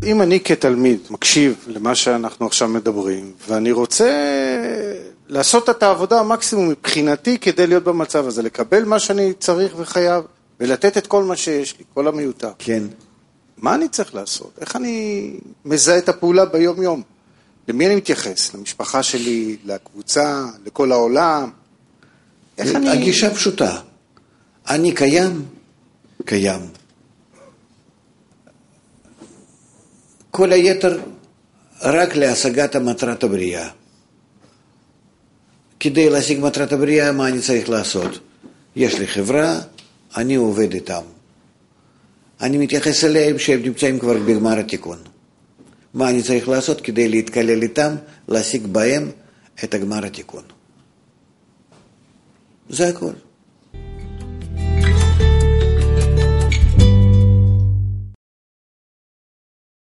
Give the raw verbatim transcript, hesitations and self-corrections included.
אם אני כתלמיד מקשיב למה שאנחנו עכשיו מדברים, ואני רוצה לעשות את העבודה המקסימום מבחינתי כדי להיות במצב הזה, לקבל מה שאני צריך וחייב, ולתת את כל מה שיש לי, כל המיותר. כן. מה אני צריך לעשות? איך אני מזהה את הפעולה ביום יום? למי אני מתייחס? למשפחה שלי, לקבוצה, לכל העולם? איך אני... הגישה פשוטה. אני קיים, קיים. כל היתר רק להשגת מטרת הבריאה. כדי להשיג מטרת הבריאה, מה אני צריך לעשות? יש לי חברה, אני עובד איתם. אני מתייחס אליהם שהם נמצאים כבר בגמר התיקון. מה אני צריך לעשות כדי להתקלל איתם, להשיג בהם את הגמר התיקון. זה הכל.